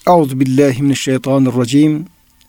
Euzubillahimineşşeytanirracim.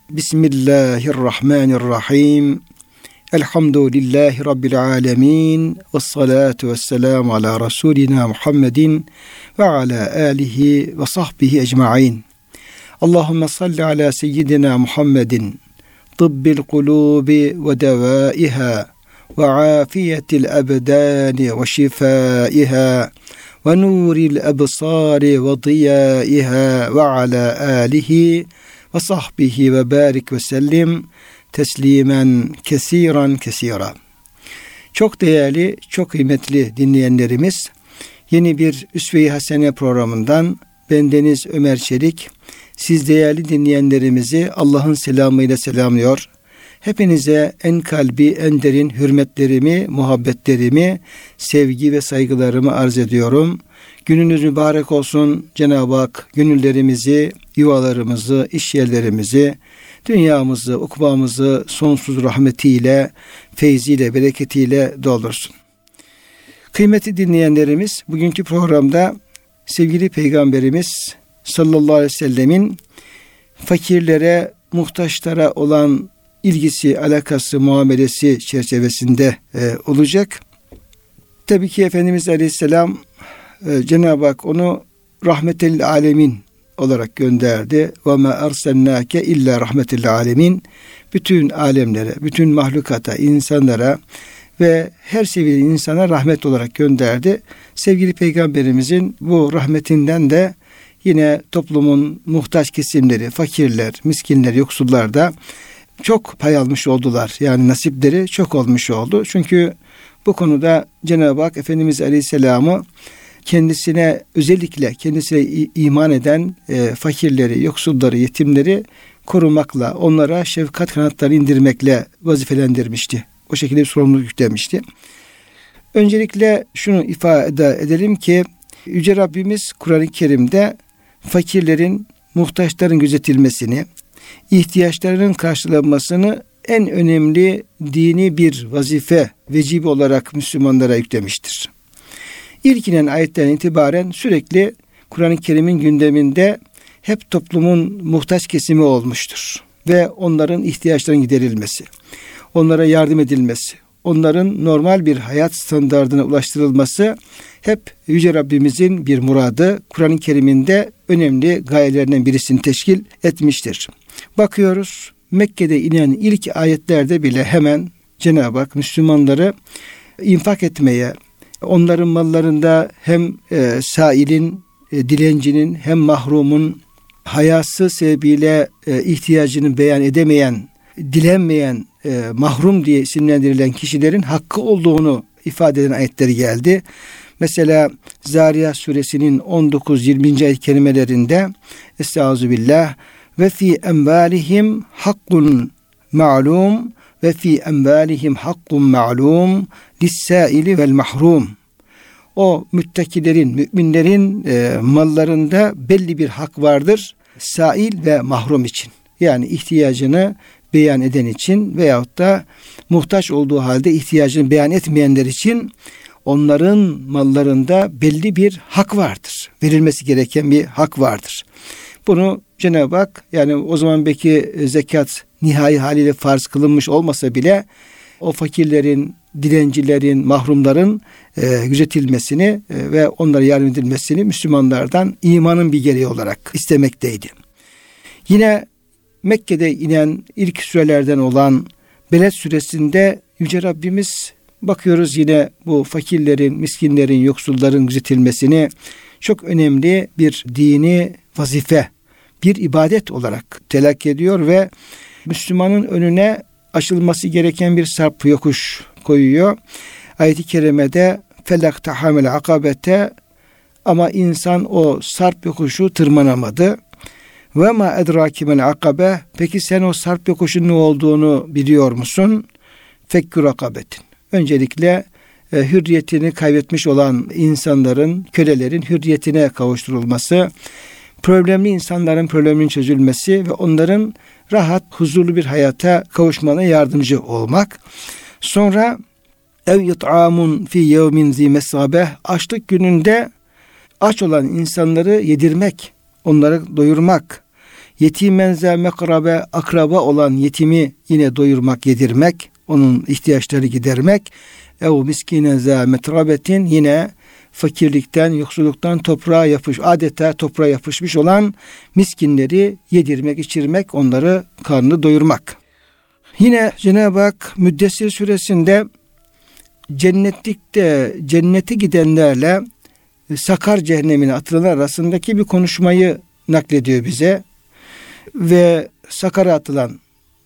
Bismillahirrahmanirrahim. Elhamdülillahi Rabbil alemin. Vessalatu vesselamu ala Resulina Muhammedin ve ala alihi ve sahbihi ecma'in. Allahümme salli ala seyyidina Muhammedin. Tıbbil kulubi ve devaiha ve afiyetil abdani ve şifaiha ve nuril ebsari ve diyaiha ve ala alihi ve sahbihi ve barik ve sellim teslimen kesiran kesira. Çok değerli, çok kıymetli dinleyenlerimiz, yeni bir Üsve-i Hasene programından bendeniz Ömer Çelik, siz değerli dinleyenlerimizi Allah'ın selamıyla selamlıyor. Hepinize en kalbi, en derin hürmetlerimi, muhabbetlerimi, sevgi ve saygılarımı arz ediyorum. Gününüz mübarek olsun. Cenab-ı Hak gönüllerimizi, yuvalarımızı, iş yerlerimizi, dünyamızı, ukbamızı sonsuz rahmetiyle, feyziyle, bereketiyle doldursun. Kıymetli dinleyenlerimiz, bugünkü programda sevgili Peygamberimiz sallallahu aleyhi ve sellemin fakirlere, muhtaçlara olan ilgisi, alakası, muamelesi çerçevesinde olacak. Tabii ki Efendimiz Aleyhisselam, Cenab-ı Hak onu rahmetel alemin olarak gönderdi. Ve ma ersennake illa rahmetel alemin. Bütün alemlere, bütün mahlukata, insanlara ve her seviyeli insana rahmet olarak gönderdi. Sevgili Peygamberimizin bu rahmetinden de yine toplumun muhtaç kesimleri, fakirler, miskinler, yoksullar da çok pay almış oldular. Yani nasipleri çok olmuş oldu. Çünkü bu konuda Cenab-ı Hak Efendimiz Aleyhisselam'ı özellikle kendisine iman eden fakirleri, yoksulları, yetimleri korumakla, onlara şefkat kanatları indirmekle vazifelendirmişti. O şekilde bir sorumluluk yüklemişti. Öncelikle şunu ifade edelim ki Yüce Rabbimiz Kur'an-ı Kerim'de fakirlerin, muhtaçların gözetilmesini, ihtiyaçlarının karşılanmasını en önemli dini bir vazife, vecibe olarak Müslümanlara yüklemiştir. İlk inen ayetten itibaren sürekli Kur'an-ı Kerim'in gündeminde hep toplumun muhtaç kesimi olmuştur. Ve onların ihtiyaçlarının giderilmesi, onlara yardım edilmesi, onların normal bir hayat standardına ulaştırılması hep Yüce Rabbimizin bir muradı, Kur'an-ı Kerim'inde önemli gayelerinden birisini teşkil etmiştir. Bakıyoruz, Mekke'de inen ilk ayetlerde bile hemen Cenab-ı Hak Müslümanları infak etmeye, onların mallarında hem sailin, dilencinin hem mahrumun hayası sebebiyle ihtiyacını beyan edemeyen, dilenmeyen, mahrum diye isimlendirilen kişilerin hakkı olduğunu ifade eden ayetleri geldi. Mesela Zariyat suresinin 19-20. ayet kelimelerinde Estağfirullah ve fi envalihim hakkun ma'lum ve fi envalihim hakkun ma'lum lis-saili vel mahrum. O müttakilerin, müminlerin mallarında belli bir hak vardır. Sail ve mahrum için. Yani ihtiyacını beyan eden için veyahut da muhtaç olduğu halde ihtiyacını beyan etmeyenler için onların mallarında belli bir hak vardır. Verilmesi gereken bir hak vardır. Bunu Cenab-ı Hak, yani o zaman belki zekat nihai haliyle farz kılınmış olmasa bile o fakirlerin, dilencilerin, mahrumların gözetilmesini ve onlara yardım edilmesini Müslümanlardan imanın bir gereği olarak istemekteydi. Yine Mekke'de inen ilk sürelerden olan Beled suresinde Yüce Rabbimiz bakıyoruz yine bu fakirlerin, miskinlerin, yoksulların gözetilmesini çok önemli bir dini vazife, bir ibadet olarak telakki ediyor ve Müslümanın önüne aşılması gereken bir sarp yokuş koyuyor. Ayet-i kerimede felaktahamel akabete, ama insan o sarp yokuşu tırmanamadı. Ve ma edrakimel akabe, peki sen o sarp yokuşun ne olduğunu biliyor musun? Fekkü rakabetin. Öncelikle hürriyetini kaybetmiş olan insanların, kölelerin hürriyetine kavuşturulması, problemli insanların probleminin çözülmesi ve onların rahat, huzurlu bir hayata kavuşmana yardımcı olmak. Sonra ev yut'amun fi yevmin zi mesabeh, açlık gününde aç olan insanları yedirmek, onları doyurmak. Yetimen za mekrabe, akraba olan yetimi yine doyurmak, yedirmek, onun ihtiyaçları gidermek. Ev miskinen za metrabetin, yine fakirlikten, yoksulluktan adeta toprağa yapışmış olan miskinleri yedirmek, içirmek, onları karnını doyurmak. Yine Cenab-ı Hak Müddessir suresinde cennete gidenlerle Sakar cehennemine atılanlar arasındaki bir konuşmayı naklediyor bize. Ve Sakar'a atılan,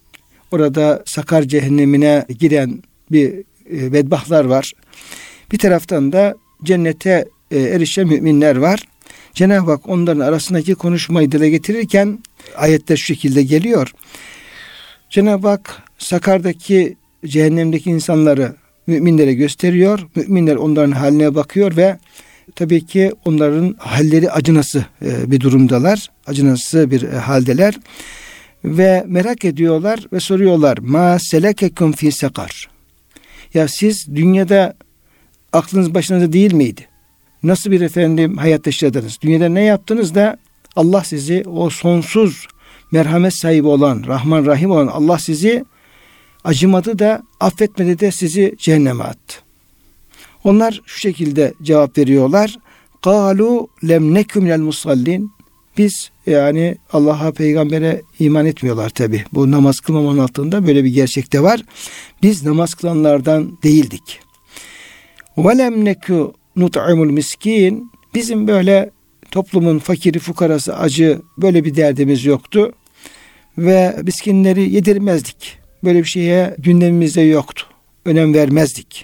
orada Sakar cehennemine giren bir bedbahtlar var. Bir taraftan da cennete erişen müminler var. Cenab-ı Hak onların arasındaki konuşmayı dile getirirken ayette şu şekilde geliyor. Cenab-ı Hak Sakar'daki, cehennemdeki insanları müminlere gösteriyor. Müminler onların haline bakıyor ve tabii ki onların halleri acınası bir durumdalar. Acınası bir haldeler. Ve merak ediyorlar ve soruyorlar. Ma selekekum fi sakar. Ya siz dünyada aklınız başınızda değil miydi? Nasıl bir hayat yaşadınız? Dünyada ne yaptınız da Allah sizi, o sonsuz merhamet sahibi olan, Rahman Rahim olan Allah sizi acımadı da, affetmedi de sizi cehenneme attı. Onlar şu şekilde cevap veriyorlar. Kalu lem nekü minel musallin. Biz, yani Allah'a, peygambere iman etmiyorlar tabi. Bu namaz kılmamanın altında böyle bir gerçek de var. Biz namaz kılanlardan değildik. Ve lem nekü nut'imul miskin. Bizim böyle toplumun fakiri, fukarası, acı, böyle bir derdimiz yoktu. Ve miskinleri yedirmezdik. Böyle bir şeye gündemimizde yoktu. Önem vermezdik.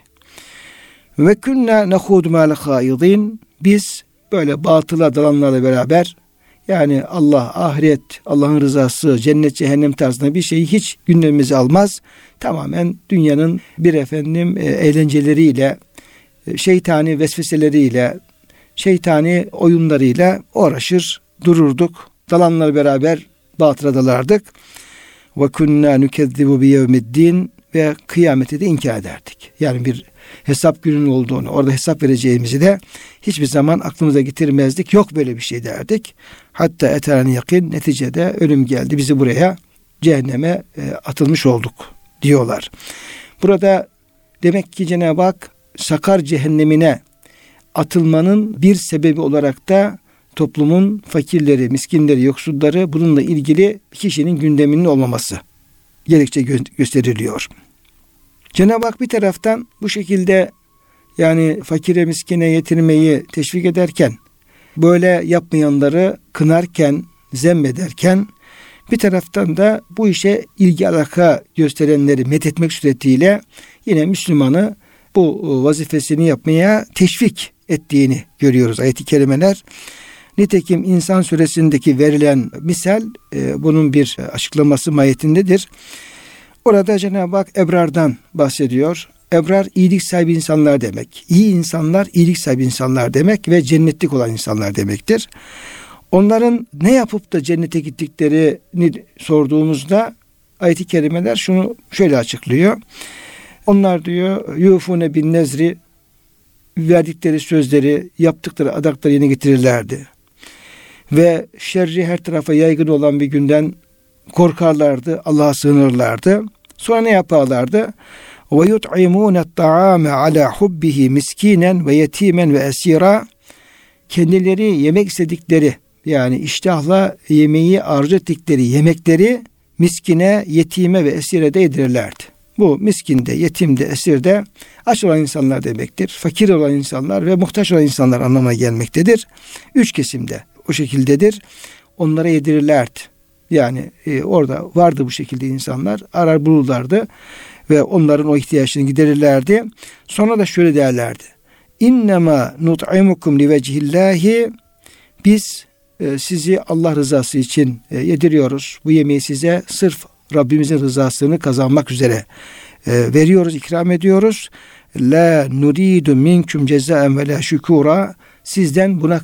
Ve künne nehudu ma'al haidin. Biz böyle batıla dalanlarla beraber, yani Allah, ahiret, Allah'ın rızası, cennet, cehennem tarzında bir şeyi hiç gündemimize almaz. Tamamen dünyanın bir eğlenceleriyle, şeytani vesveseleriyle, şeytani oyunlarıyla uğraşır dururduk. Dalanlarla beraber batıla dalardık. Ve kunna nukezzibu bi yevmiddin, ve kıyameti de inkar ederdik. Yani bir hesap gününün olduğunu, orada hesap vereceğimizi de hiçbir zaman aklımıza getirmezdik. Yok böyle bir şey derdik. Hatta eteren yakin, neticede ölüm geldi. Bizi buraya, cehenneme atılmış olduk diyorlar. Burada demek ki Cenab-ı Hak Sakar cehennemine atılmanın bir sebebi olarak da toplumun fakirleri, miskinleri, yoksulları, bununla ilgili kişinin gündeminin olmaması gerekçe gösteriliyor. Cenab-ı Hak bir taraftan bu şekilde, yani fakire, miskine yetirmeyi teşvik ederken, böyle yapmayanları kınarken, zemmederken, bir taraftan da bu işe ilgi alaka gösterenleri methetmek suretiyle yine Müslümanı bu vazifesini yapmaya teşvik ettiğini görüyoruz ayet-i kerimeler. Nitekim İnsan suresindeki verilen misal bunun bir açıklaması mahiyetindedir. Orada Cenab-ı Hak ebrardan bahsediyor. Ebrar iyilik sahibi insanlar demek. İyi insanlar iyilik sahibi insanlar demek ve cennetlik olan insanlar demektir. Onların ne yapıp da cennete gittiklerini sorduğumuzda ayet-i kerimeler şunu şöyle açıklıyor. Onlar diyor yufune bin nezri, verdikleri sözleri, yaptıkları adakları yerine getirirlerdi. Ve şerri her tarafa yaygın olan bir günden korkarlardı, Allah'a sığınırlardı. Sonra ne yaparlardı? Ve yut'imûne ta'ame ala hubbihi miskinen ve yetimen ve esira. Kendileri yemek istedikleri, yani iştahla yemeği arzu ettikleri yemekleri miskine, yetime ve esire de yedirirlerdi. Bu miskinde, yetimde, esirde aç olan insanlar demektir. Fakir olan insanlar ve muhtaç olan insanlar anlamına gelmektedir. 3 kesimde o şekildedir. Onlara yedirirlerdi. Yani orada vardı bu şekilde insanlar. Arar bulurlardı ve onların o ihtiyaçlarını giderirlerdi. Sonra da şöyle derlerdi. İnnemâ nut'imukum livecihillahi. Biz sizi Allah rızası için yediriyoruz. Bu yemeği size sırf Rabbimizin rızasını kazanmak üzere veriyoruz, ikram ediyoruz. La nuridu minkum cezaen ve la şükura. Sizden buna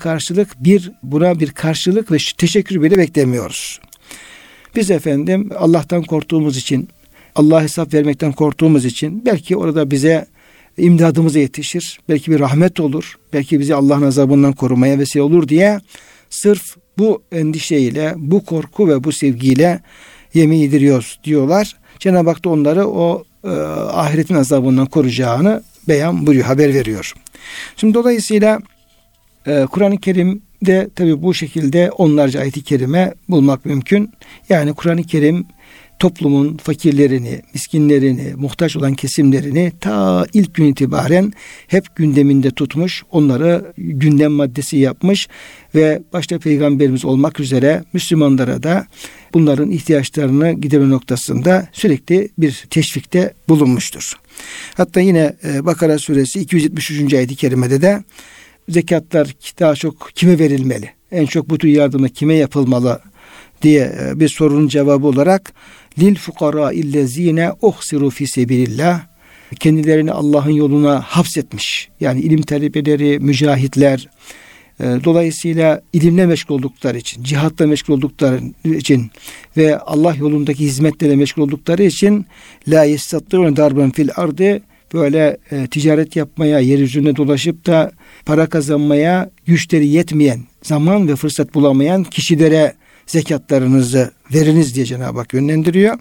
bir karşılık ve teşekkür bile beklemiyoruz. Biz efendim Allah'tan korktuğumuz için, Allah'a hesap vermekten korktuğumuz için belki orada bize imdadımıza yetişir. Belki bir rahmet olur. Belki bizi Allah'ın azabından korumaya vesile olur diye sırf bu endişeyle, bu korku ve bu sevgiyle yemin ediliyoruz diyorlar. Cenab-ı Hak da onları o ahiretin azabından koruyacağını beyan buyuruyor, haber veriyor. Şimdi dolayısıyla Kur'an-ı Kerim'de tabi bu şekilde onlarca ayet-i kerime bulmak mümkün. Yani Kur'an-ı Kerim toplumun fakirlerini, miskinlerini, muhtaç olan kesimlerini ta ilk gün itibaren hep gündeminde tutmuş, onları gündem maddesi yapmış ve başta Peygamberimiz olmak üzere Müslümanlara da bunların ihtiyaçlarını giderme noktasında sürekli bir teşvikte bulunmuştur. Hatta yine Bakara suresi 273. ayet-i kerimede de zekatlar daha çok kime verilmeli? En çok bu tür yardımı kime yapılmalı diye bir sorunun cevabı olarak lil fukara illezine uhsiru fi sebilillah, kendilerini Allah'ın yoluna hapsetmiş. Yani ilim talebeleri, mücahitler, dolayısıyla ilimle meşgul oldukları için, cihatla meşgul oldukları için ve Allah yolundaki hizmetlere meşgul oldukları için la yestattirun darben fil ardı, böyle ticaret yapmaya, yeryüzünde dolaşıp da para kazanmaya güçleri yetmeyen, zaman ve fırsat bulamayan kişilere zekatlarınızı veriniz diye Cenab-ı Hak yönlendiriyor.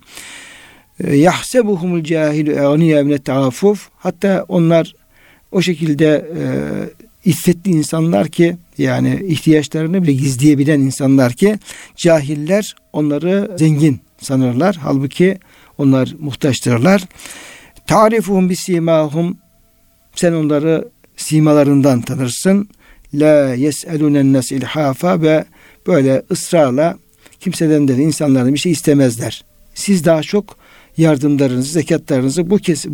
Yahsebuhumul cahilu eğniya min ta'affuf, hatta onlar o şekilde iffetli insanlar ki, yani ihtiyaçlarını bile gizleyebilen insanlar ki cahiller onları zengin sanırlar. Halbuki onlar muhtaçtırlar. Ta'rifuhum bisimahum, sen onları simalarından tanırsın. La yes'elunen nas ilhafa, ve böyle ısrarla kimseden de insanlardan bir şey istemezler. Siz daha çok yardımlarınızı, zekatlarınızı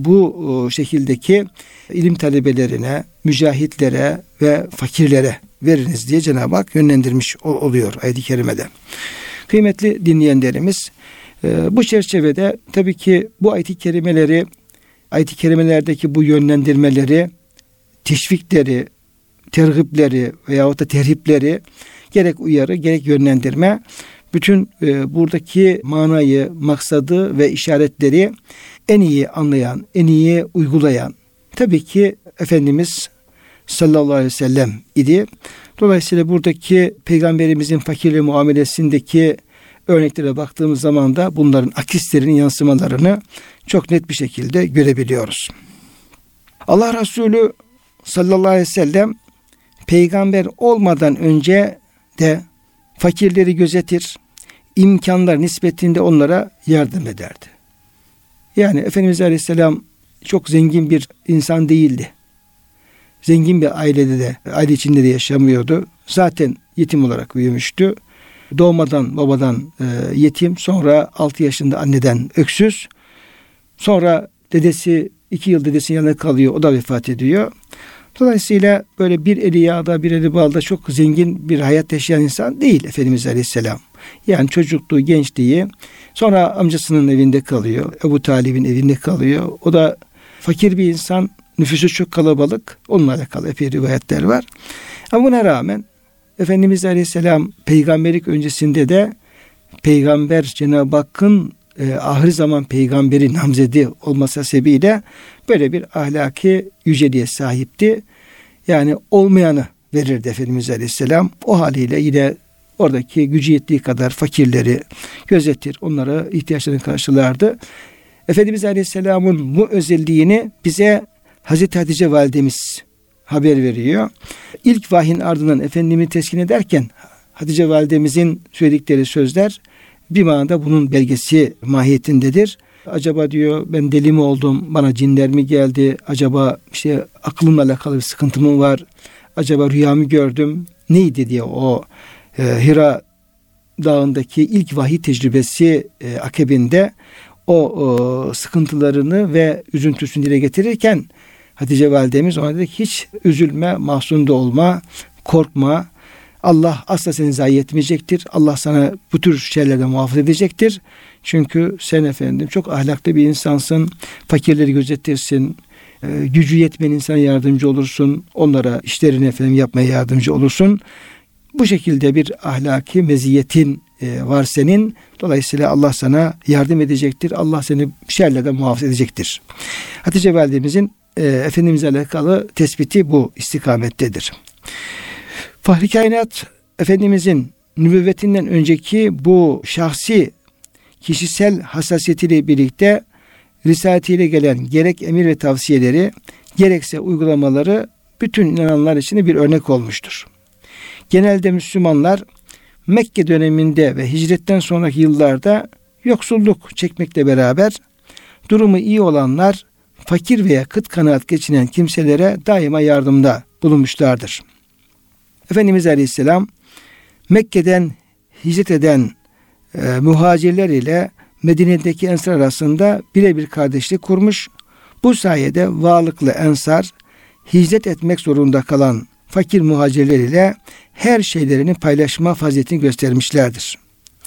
bu şekildeki ilim talebelerine, mücahitlere ve fakirlere veriniz diye Cenab-ı Hak yönlendirmiş oluyor ayet-i kerimede. Kıymetli dinleyenlerimiz, bu çerçevede tabii ki bu ayet-i kerimeleri, ayet-i kerimelerdeki bu yönlendirmeleri, teşvikleri, tergipleri veyahut da terhipleri, gerek uyarı gerek yönlendirme, bütün buradaki manayı, maksadı ve işaretleri en iyi anlayan, en iyi uygulayan tabii ki Efendimiz sallallahu aleyhi ve sellem idi. Dolayısıyla buradaki Peygamberimizin fakirle muamelesindeki örneklere baktığımız zaman da bunların akislerinin yansımalarını çok net bir şekilde görebiliyoruz. Allah Resulü sallallahu aleyhi ve sellem peygamber olmadan önce de fakirleri gözetir, imkanlar nispetinde onlara yardım ederdi. Yani Efendimiz Aleyhisselam çok zengin bir insan değildi. Zengin bir aile içinde de yaşamıyordu. Zaten yetim olarak büyümüştü. Doğmadan babadan yetim, sonra 6 yaşında anneden öksüz. Sonra dedesi 2 yıl dedesinin yanında kalıyor, o da vefat ediyor. Dolayısıyla böyle bir eli yağda bir eli balda çok zengin bir hayat yaşayan insan değil Efendimiz Aleyhisselam. Yani çocukluğu, gençliği, sonra amcasının evinde kalıyor, Ebu Talib'in evinde kalıyor. O da fakir bir insan, nüfusu çok kalabalık, onunla alakalı epey rivayetler var. Ama buna rağmen Efendimiz Aleyhisselam peygamberlik öncesinde de peygamber, Cenab-ı Hakk'ın ahir zaman peygamberi namzedi olması sebebiyle böyle bir ahlaki yüceliğe sahipti. Yani olmayanı verirdi Efendimiz Aleyhisselam. O haliyle yine oradaki gücü yettiği kadar fakirleri gözetir, onlara ihtiyaçlarını karşılardı. Efendimiz Aleyhisselam'ın bu özelliğini bize Hazreti Hatice validemiz haber veriyor. İlk vahyin ardından Efendimiz'i teskin ederken Hatice validemizin söyledikleri sözler bir manada bunun belgesi mahiyetindedir. Acaba diyor, ben deli mi oldum, bana cinler mi geldi, acaba işte aklımla alakalı bir sıkıntı mı var, acaba rüyamı gördüm, neydi diye o Hira Dağı'ndaki ilk vahiy tecrübesi akabinde o sıkıntılarını ve üzüntüsünü dile getirirken Hatice validemiz ona dedi ki, hiç üzülme, mahzun da olma, korkma. Allah asla seni zayi etmeyecektir. Allah sana bu tür şeylerden muhafaza edecektir. Çünkü sen efendim çok ahlaklı bir insansın. Fakirleri gözetirsin. Gücü yetmeyen insana yardımcı olursun. Onlara işlerini efendim yapmaya yardımcı olursun. Bu şekilde bir ahlaki meziyetin var senin. Dolayısıyla Allah sana yardım edecektir. Allah seni şerlerden muhafaza edecektir. Hatice validemizin Efendimiz'e alakalı tespiti bu istikamettedir. Fahri Kainat Efendimizin nübüvvetinden önceki bu şahsi kişisel hassasiyetiyle birlikte risaletiyle gelen gerek emir ve tavsiyeleri gerekse uygulamaları bütün inananlar için bir örnek olmuştur. Genelde Müslümanlar Mekke döneminde ve hicretten sonraki yıllarda yoksulluk çekmekle beraber durumu iyi olanlar fakir veya kıt kanaat geçinen kimselere daima yardımda bulunmuşlardır. Efendimiz Aleyhisselam Mekke'den hicret eden muhacirler ile Medine'deki ensar arasında birebir kardeşlik kurmuş. Bu sayede varlıklı ensar hicret etmek zorunda kalan fakir muhacirler ile her şeylerini paylaşma faziletini göstermişlerdir.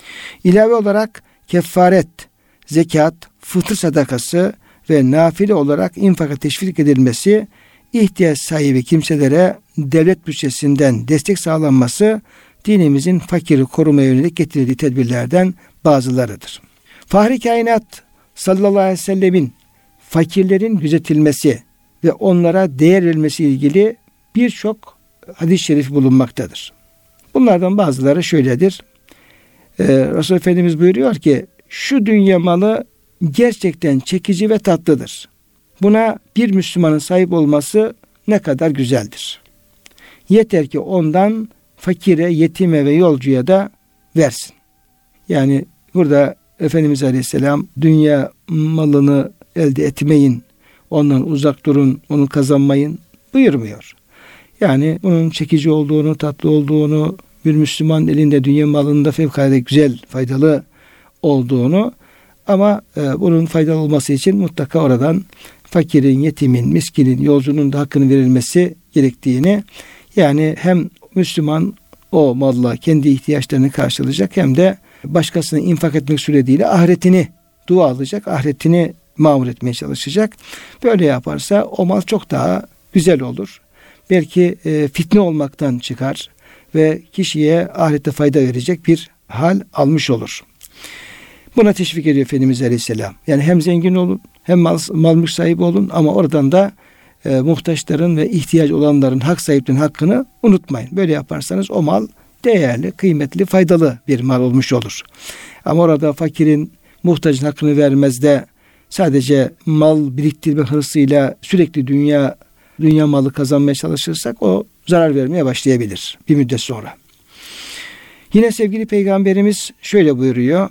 İlave olarak kefaret, zekat, fıtır sadakası ve nafile olarak infaka teşvik edilmesi, ihtiyaç sahibi kimselere devlet bütçesinden destek sağlanması dinimizin fakiri korumaya yönelik getirdiği tedbirlerden bazılarıdır. Fahri kainat sallallahu aleyhi ve sellemin fakirlerin gözetilmesi ve onlara değer verilmesi ilgili birçok hadis-i şerif bulunmaktadır. Bunlardan bazıları şöyledir. Resulullah Efendimiz buyuruyor ki şu dünya malı gerçekten çekici ve tatlıdır. Buna bir Müslümanın sahip olması ne kadar güzeldir. Yeter ki ondan fakire, yetime ve yolcuya da versin. Yani burada Efendimiz Aleyhisselam dünya malını elde etmeyin, ondan uzak durun, onu kazanmayın buyurmuyor. Yani bunun çekici olduğunu, tatlı olduğunu, bir Müslüman elinde dünya malında fevkalade güzel, faydalı olduğunu ama bunun faydalı olması için mutlaka oradan fakirin, yetimin, miskinin, yolcunun da hakkını verilmesi gerektiğini, yani hem Müslüman o malla kendi ihtiyaçlarını karşılayacak hem de başkasına infak etmek suretiyle ahiretini dua alacak, ahiretini mamur etmeye çalışacak. Böyle yaparsa o mal çok daha güzel olur. Belki fitne olmaktan çıkar ve kişiye ahirette fayda verecek bir hal almış olur. Buna teşvik ediyor Efendimiz Aleyhisselam. Yani hem zengin olun, hem mal mülk sahibi olun ama oradan da muhtaçların ve ihtiyaç olanların hak sahiplerinin hakkını unutmayın. Böyle yaparsanız o mal değerli, kıymetli, faydalı bir mal olmuş olur. Ama orada fakirin, muhtacın hakkını vermez de sadece mal biriktirme hırsıyla sürekli dünya malı kazanmaya çalışırsak o zarar vermeye başlayabilir bir müddet sonra. Yine sevgili Peygamberimiz şöyle buyuruyor.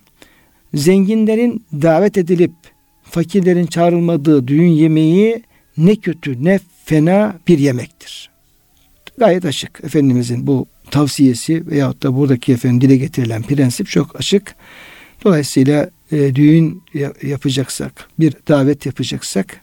Zenginlerin davet edilip fakirlerin çağrılmadığı düğün yemeği ne kötü ne fena bir yemektir. Gayet açık. Efendimizin bu tavsiyesi veyahut da buradaki dile getirilen prensip çok açık. Dolayısıyla düğün yapacaksak, bir davet yapacaksak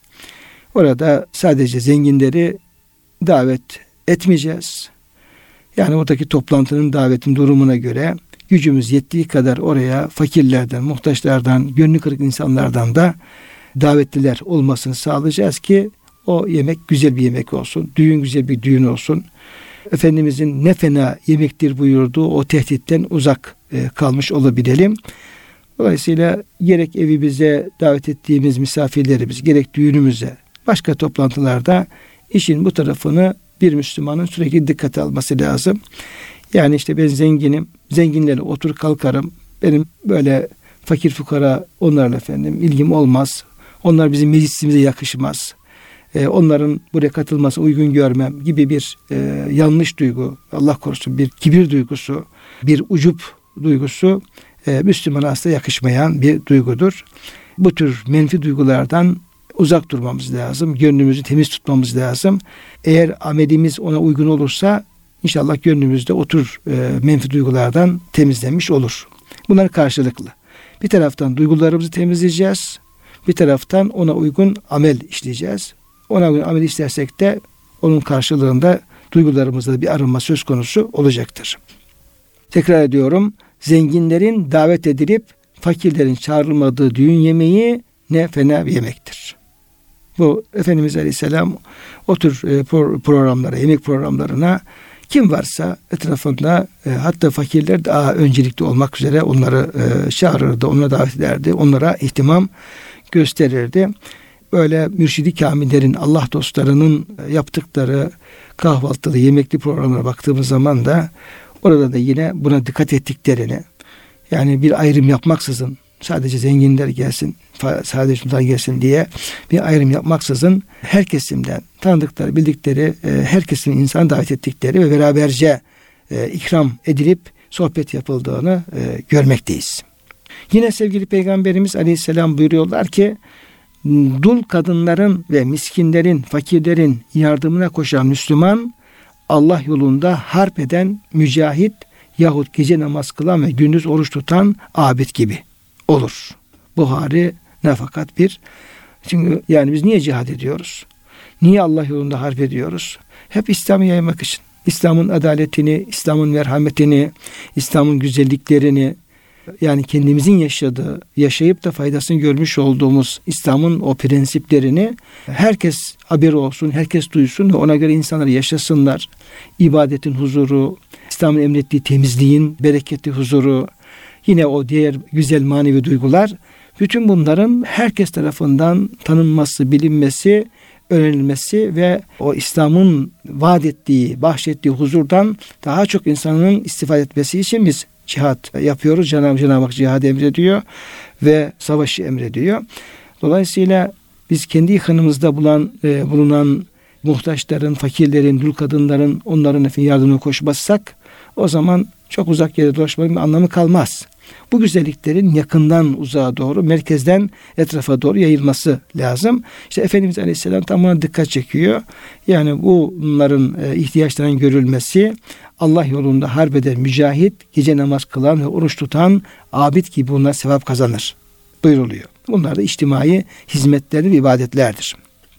orada sadece zenginleri davet etmeyeceğiz. Yani oradaki toplantının davetin durumuna göre gücümüz yettiği kadar oraya fakirlerden, muhtaçlardan, gönlü kırık insanlardan da davetliler olmasını sağlayacağız ki o yemek güzel bir yemek olsun. Düğün güzel bir düğün olsun. Efendimizin ne fena yemektir buyurduğu o tehditten uzak kalmış olabilelim. Dolayısıyla gerek evimize davet ettiğimiz misafirlerimiz, gerek düğünümüze, başka toplantılarda işin bu tarafını bir Müslümanın sürekli dikkate alması lazım. Yani işte ben zenginim, zenginlerle otur kalkarım. Benim böyle fakir fukara onlarla ilgim olmaz. Onlar bizim meclisimize yakışmaz. Onların buraya katılmasına uygun görmem gibi bir yanlış duygu, Allah korusun bir kibir duygusu, bir ucup duygusu Müslümana aslında yakışmayan bir duygudur. Bu tür menfi duygulardan uzak durmamız lazım. Gönlümüzü temiz tutmamız lazım. Eğer amelimiz ona uygun olursa İnşallah gönlümüzde o tür menfi duygulardan temizlenmiş olur. Bunlar karşılıklı. Bir taraftan duygularımızı temizleyeceğiz. Bir taraftan ona uygun amel işleyeceğiz. Ona uygun amel işlersek de onun karşılığında duygularımızda bir arınma söz konusu olacaktır. Tekrar ediyorum. Zenginlerin davet edilip fakirlerin çağrılmadığı düğün yemeği ne fena bir yemektir. Bu Efendimiz Aleyhisselam o tür programlara, yemek programlarına kim varsa etrafında hatta fakirler daha öncelikli olmak üzere onları çağırırdı, onlara davet ederdi, onlara ihtimam gösterirdi. Böyle mürşidi kamillerin, Allah dostlarının yaptıkları kahvaltılı, yemekli programlara baktığımız zaman da Orada da yine buna dikkat ettiklerini, yani bir ayrım yapmaksızın, sadece zenginler gelsin, sadece şunlar gelsin diye bir ayrım yapmaksızın her kesimden tanıdıkları, bildikleri her kesimin insan davet ettikleri ve beraberce ikram edilip sohbet yapıldığını görmekteyiz. Yine sevgili Peygamberimiz Aleyhisselam buyuruyorlar ki, dul kadınların ve miskinlerin, fakirlerin yardımına koşan Müslüman, Allah yolunda harp eden mücahit yahut gece namaz kılan ve gündüz oruç tutan abid gibi olur. Buhari Nefakat 1. Çünkü yani biz niye cihad ediyoruz? Niye Allah yolunda harp ediyoruz? Hep İslam'ı yaymak için. İslam'ın adaletini, İslam'ın merhametini, İslam'ın güzelliklerini, yani kendimizin yaşadığı, yaşayıp da faydasını görmüş olduğumuz İslam'ın o prensiplerini herkes haberi olsun, herkes duysun ve ona göre insanlar yaşasınlar. İbadetin huzuru, İslam'ın emrettiği temizliğin bereketli huzuru, yine o diğer güzel manevi duygular, bütün bunların herkes tarafından tanınması, bilinmesi, öğrenilmesi ve o İslam'ın vaat ettiği, bahşettiği huzurdan daha çok insanın istifade etmesi için biz cihat yapıyoruz. Cenab-ı Hak cihad emrediyor ve savaşı emrediyor. Dolayısıyla biz kendi yakınımızda bulunan muhtaçların, fakirlerin, dul kadınların, onların yardımına koşmazsak o zaman çok uzak yere dolaşmanın bir anlamı kalmaz. Bu güzelliklerin yakından uzağa doğru, merkezden etrafa doğru yayılması lazım. İşte Efendimiz Aleyhisselam tam buna dikkat çekiyor. Yani bunların ihtiyaçlarının görülmesi, Allah yolunda harp eden mücahit, gece namaz kılan ve oruç tutan abid gibi bunlar sevap kazanır buyuruluyor. Bunlar da içtimai hizmetlerdir, ibadetlerdir.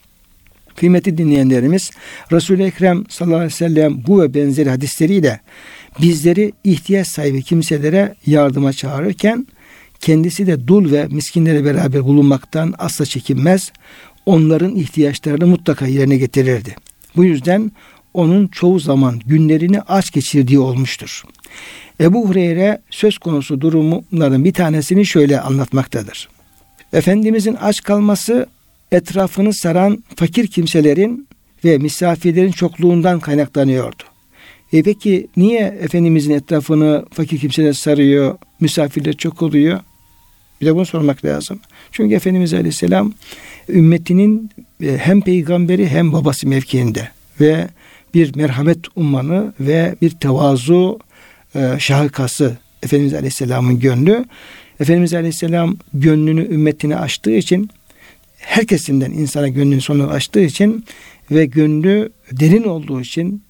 Kıymetli dinleyenlerimiz, Resul-i Ekrem sallallahu aleyhi ve sellem bu ve benzeri hadisleriyle bizleri ihtiyaç sahibi kimselere yardıma çağırırken kendisi de dul ve miskinlere beraber bulunmaktan asla çekinmez. Onların ihtiyaçlarını mutlaka yerine getirirdi. Bu yüzden onun çoğu zaman günlerini aç geçirdiği olmuştur. Ebu Hureyre söz konusu durumların bir tanesini şöyle anlatmaktadır. Efendimizin aç kalması etrafını saran fakir kimselerin ve misafirlerin çokluğundan kaynaklanıyordu. Peki niye Efendimizin etrafını fakir kimseler sarıyor, misafirler çok oluyor? Bir de bunu sormak lazım. Çünkü Efendimiz Aleyhisselam ümmetinin hem peygamberi hem babası mevkiinde ve bir merhamet ummanı ve bir tevazu şahikası Efendimiz Aleyhisselam'ın gönlü. Efendimiz Aleyhisselam gönlünü ümmetine açtığı için, herkesinden insana gönlünü sonuna açtığı için ve gönlü derin olduğu için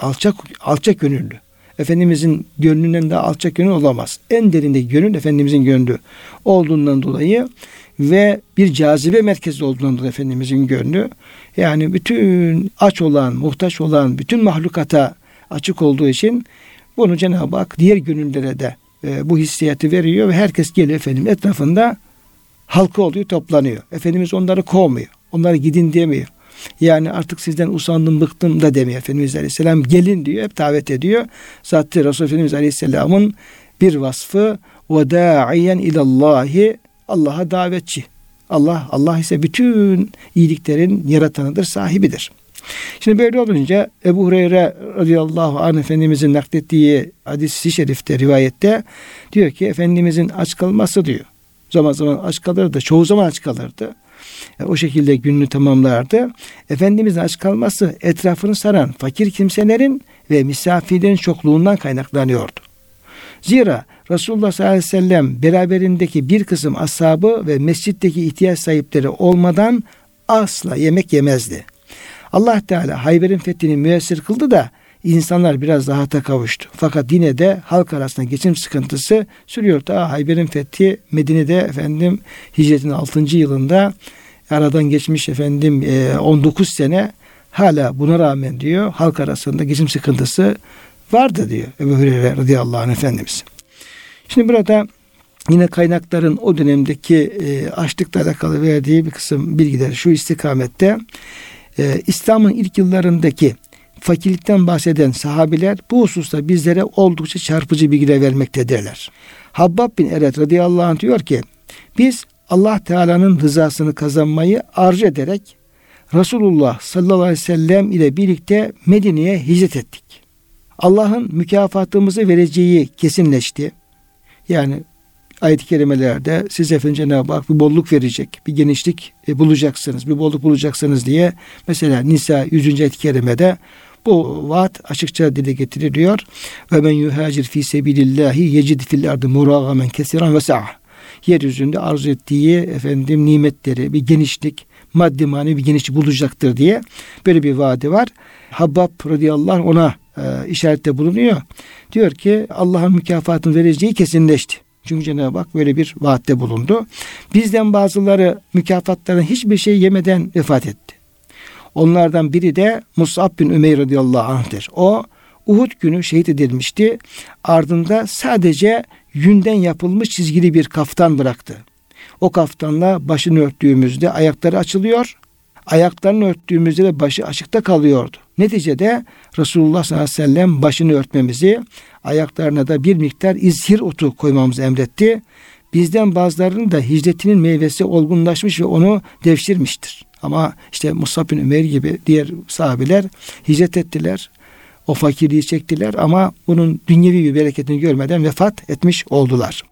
alçak gönüllü. Efendimizin gönlünden daha alçak gönül olamaz. En derindeki gönül Efendimizin gönlü olduğundan dolayı ve bir cazibe merkezi olduğundan dolayı Efendimizin gönlü, yani bütün aç olan, muhtaç olan bütün mahlukata açık olduğu için bunu Cenab-ı Hak diğer gönüllere de bu hissiyatı veriyor ve herkes geliyor Efendimiz etrafında, halka oluyor, toplanıyor. Efendimiz onları kovmuyor. Onlara gidin demiyor. Yani artık sizden usandım, bıktım da demiyor Efendimiz Aleyhisselam. Gelin diyor, hep davet ediyor. Zaten Resulullah Efendimiz Aleyhisselam'ın bir vasfı وَدَاعِيًا اِلَى اللّٰهِ, Allah'a davetçi. Allah ise bütün iyiliklerin yaratanıdır, sahibidir. Şimdi böyle olunca Ebu Hureyre radıyallahu anh Efendimizin naklettiği hadis-i şerifte, rivayette diyor ki Efendimizin aç kalması diyor. Zaman zaman aç kalırdı, çoğu zaman aç kalırdı. O şekilde gününü tamamlardı. Efendimizin aç kalması etrafını saran fakir kimselerin ve misafirlerin çokluğundan kaynaklanıyordu. Zira Resulullah sallallahu aleyhi ve sellem beraberindeki bir kısım ashabı ve mescitteki ihtiyaç sahipleri olmadan asla yemek yemezdi. Allah Teala Hayber'in fethini müyesser kıldı da insanlar biraz rahata kavuştu. Fakat yine de halk arasında geçim sıkıntısı sürüyor. Ta Hayber'in fethi Medine'de hicretin 6. yılında, aradan geçmiş 19 sene, hala buna rağmen diyor halk arasında geçim sıkıntısı vardı diyor Ebu Hureyre radıyallahu anh Efendimiz. Şimdi burada yine kaynakların o dönemdeki açlıkla alakalı verdiği bir kısım bilgiler şu istikamette. İslam'ın ilk yıllarındaki fakirlikten bahseden sahabiler bu hususta bizlere oldukça çarpıcı bilgiler vermektedirler. Habbab bin Eret radıyallahu anh diyor ki, biz Allah Teala'nın rızasını kazanmayı arzu ederek Resulullah sallallahu aleyhi ve sellem ile birlikte Medine'ye hicret ettik. Allah'ın mükafatımızı vereceği kesinleşti. Yani ayet-i kerimelerde size efendim Cenab-ı Hak bir bolluk verecek, bir genişlik bulacaksınız, bir bolluk bulacaksınız diye mesela Nisa 100. ayet-i kerimede bu vaat açıkça dile getiriliyor. Ve men yuhacir fi sebilillahi yecid fil ardı muragamen kesiran ve sa'a. Yeryüzünde arzu ettiği efendim nimetleri, bir genişlik, maddi manevi bir genişlik bulacaktır diye böyle bir vaadi var. Habbab radıyallahu anh ona işarette bulunuyor. Diyor ki Allah'ın mükafatını vereceği kesinleşti. Çünkü Cenab-ı Hak böyle bir vaatte bulundu. Bizden bazıları mükafatlarına hiçbir şey yemeden vefat etti. Onlardan biri de Mus'ab bin Ümeyr radıyallahu anh'tir. O Uhud günü şehit edilmişti. Ardında sadece yünden yapılmış çizgili bir kaftan bıraktı. O kaftanla başını örttüğümüzde ayakları açılıyor. Ayaklarını örttüğümüzde de başı açıkta kalıyordu. Neticede Resulullah sallallahu aleyhi ve sellem başını örtmemizi, ayaklarına da bir miktar izhir otu koymamızı emretti. Bizden bazılarının da hicretinin meyvesi olgunlaşmış ve onu devşirmiştir. Ama işte Mus'ab bin Ümeyr gibi diğer sahabeler hicret ettiler. O fakirliği çektiler ama bunun dünyevi bir bereketini görmeden vefat etmiş oldular.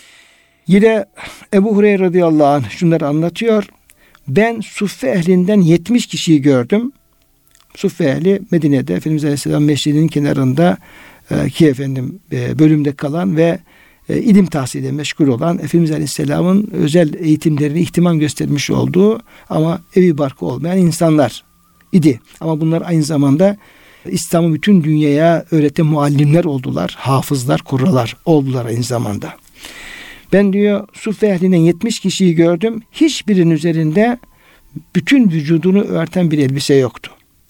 Yine Ebu Hureyre radıyallahu anh şunları anlatıyor. Ben Suffe ehlinden 70 kişiyi gördüm. Suffe ehli Medine'de Efendimiz Aleyhisselam Mescidinin kenarında ki efendim bölümde kalan ve ilim tahsiliyle meşgul olan Efendimiz Aleyhisselam'ın özel eğitimlerine ihtimam göstermiş olduğu ama evi barkı olmayan insanlar idi. Ama bunlar aynı zamanda İslam'ı bütün dünyaya öğreten muallimler oldular. Hafızlar, kurralar oldular aynı zamanda. Ben diyor Suffe ehlinden 70 kişiyi gördüm. Hiçbirinin üzerinde bütün vücudunu örten bir elbise yoktu.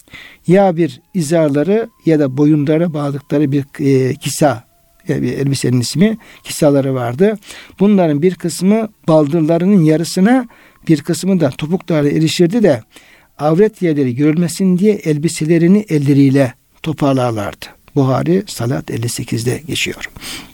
Ya bir izarları ya da boyunlara bağladıkları bir kisa, yani bir elbisenin ismi kisaları vardı. Bunların bir kısmı baldırlarının yarısına, bir kısmı da topuklarla erişirdi de avret yerleri görülmesin diye elbiselerini elleriyle toparlarlardı. Buhari Salat 58'de geçiyor.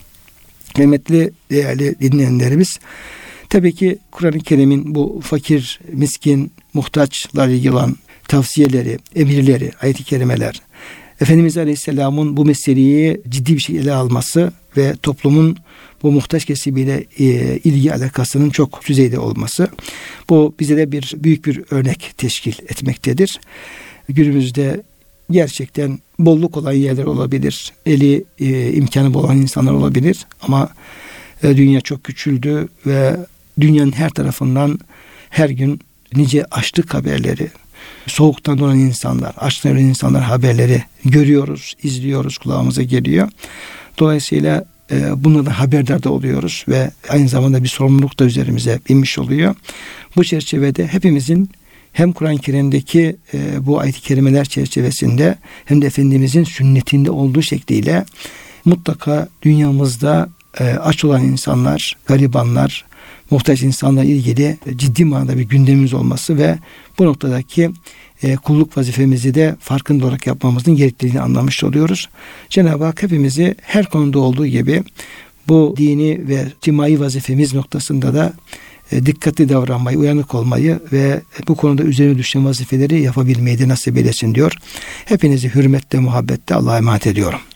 Kıymetli değerli dinleyenlerimiz, tabii ki Kur'an-ı Kerim'in bu fakir, miskin, muhtaçlarla ilgili olan tavsiyeleri, emirleri, ayet-i kerimeler, Efendimiz Aleyhisselam'ın bu meseleyi ciddi bir şekilde ele alması ve toplumun bu muhtaç kesimiyle ilgi alakasının çok düzeyde olması, bu bize de büyük bir örnek teşkil etmektedir. Günümüzde gerçekten bolluk olan yerler olabilir, eli imkanı olan insanlar olabilir ama dünya çok küçüldü ve dünyanın her tarafından her gün nice açlık haberleri, soğuktan donan insanlar, açlıktan ölen insanlar haberleri görüyoruz, izliyoruz, kulağımıza geliyor. Dolayısıyla bunlardan haberdar da oluyoruz ve aynı zamanda bir sorumluluk da üzerimize binmiş oluyor. Bu çerçevede hepimizin hem Kur'an-ı Kerim'deki bu ayet-i kerimeler çerçevesinde hem de Efendimizin sünnetinde olduğu şekliyle mutlaka dünyamızda aç olan insanlar, garibanlar, muhtaç insanlarla ilgili ciddi manada bir gündemimiz olması ve bu noktadaki kulluk vazifemizi de farkında olarak yapmamızın gerekliliğini anlamış oluyoruz. Cenab-ı Hak hepimizi her konuda olduğu gibi bu dini ve içtimai vazifemiz noktasında da dikkatli davranmayı, uyanık olmayı ve bu konuda üzerine düşen vazifeleri yapabilmeyi de nasip eylesin diyor. Hepinizi hürmetle, muhabbetle Allah'a emanet ediyorum.